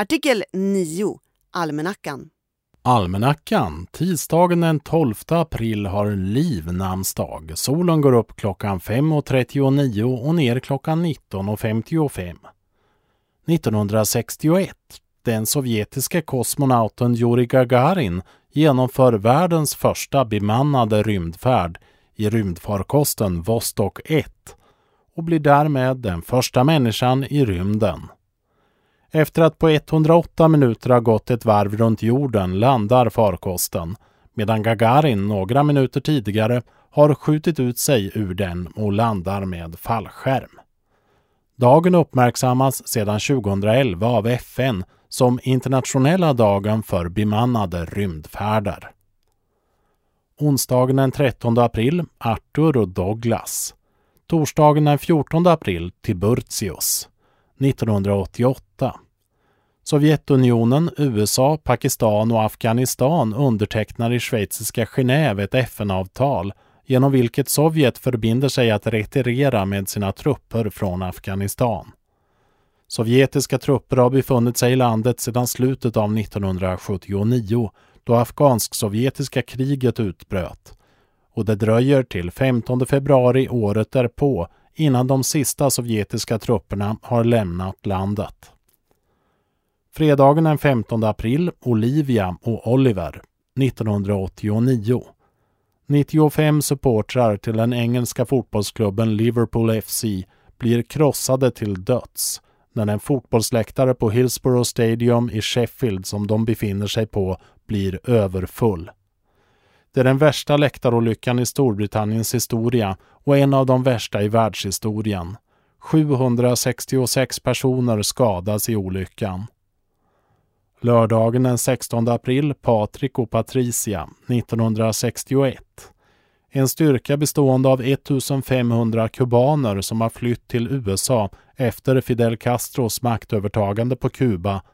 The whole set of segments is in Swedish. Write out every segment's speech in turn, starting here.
Artikel 9. Almanackan. Almanackan. Tisdagen den 12 april har livnamnsdag. Solen går upp klockan 5.39 och ner klockan 19.55. 1961. Den sovjetiska kosmonauten Yuri Gagarin genomför världens första bemannade rymdfärd i rymdfarkosten Vostok 1 och blir därmed den första människan i rymden. Efter att på 108 minuter ha gått ett varv runt jorden landar farkosten, medan Gagarin några minuter tidigare har skjutit ut sig ur den och landar med fallskärm. Dagen uppmärksammas sedan 2011 av FN som internationella dagen för bemannade rymdfärder. Onsdagen den 13 april, Arthur och Douglas. Torsdagen den 14 april, Tiburtius. 1988. Sovjetunionen, USA, Pakistan och Afghanistan undertecknar i schweiziska Genève ett FN-avtal genom vilket Sovjet förbinder sig att retirera med sina trupper från Afghanistan. Sovjetiska trupper har befunnit sig i landet sedan slutet av 1979 då afghansk-sovjetiska kriget utbröt, och det dröjer till 15 februari året därpå innan de sista sovjetiska trupperna har lämnat landet. Fredagen den 15 april, Olivia och Oliver, 1989. 95 supportrar till den engelska fotbollsklubben Liverpool FC blir krossade till döds när en fotbollsläktare på Hillsborough Stadium i Sheffield som de befinner sig på blir överfull. Det är den värsta läktarolyckan i Storbritanniens historia och en av de värsta i världshistorien. 766 personer skadas i olyckan. Lördagen den 16 april, Patrik och Patricia, 1961. En styrka bestående av 1500 kubaner som har flytt till USA efter Fidel Castros maktövertagande på Kuba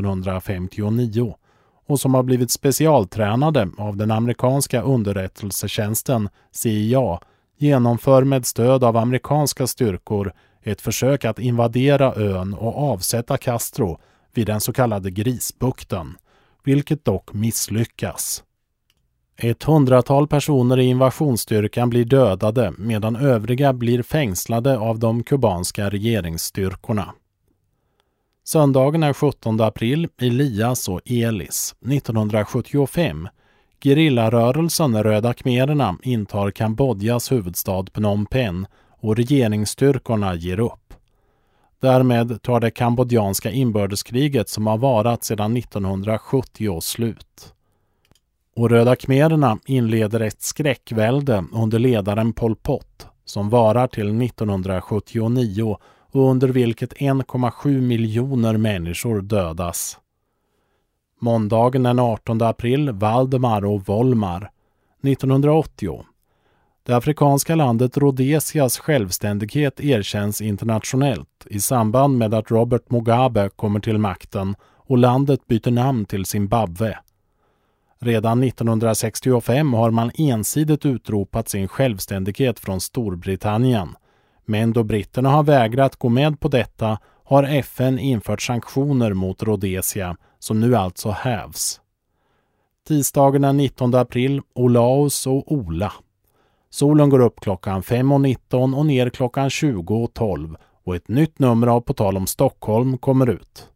1959 och som har blivit specialtränade av den amerikanska underrättelsetjänsten CIA genomför med stöd av amerikanska styrkor ett försök att invadera ön och avsätta Castro vid den så kallade Grisbukten, vilket dock misslyckas. 100-tal personer i invasionsstyrkan blir dödade medan övriga blir fängslade av de kubanska regeringsstyrkorna. Söndagen är 17 april, Elias och Elis, 1975. Gerillarörelsen Röda khmererna intar Kambodjas huvudstad Phnom Penh och regeringsstyrkorna ger upp. Därmed tar det kambodjanska inbördeskriget som har varat sedan 1970 slut. Och Röda khmererna inleder ett skräckvälde under ledaren Pol Pot som varar till 1979 och under vilket 1,7 miljoner människor dödas. Måndagen den 18 april, Valdemar och Volmar, 1980. Det afrikanska landet Rhodesias självständighet erkänns internationellt i samband med att Robert Mugabe kommer till makten och landet byter namn till Zimbabwe. Redan 1965 har man ensidigt utropat sin självständighet från Storbritannien. Men då britterna har vägrat gå med på detta har FN infört sanktioner mot Rhodesia som nu alltså hävs. Tisdagen den 19 april, Olaus och Ola. Solen går upp klockan 5.19 och ner klockan 20.12 och ett nytt nummer av På tal om Stockholm kommer ut.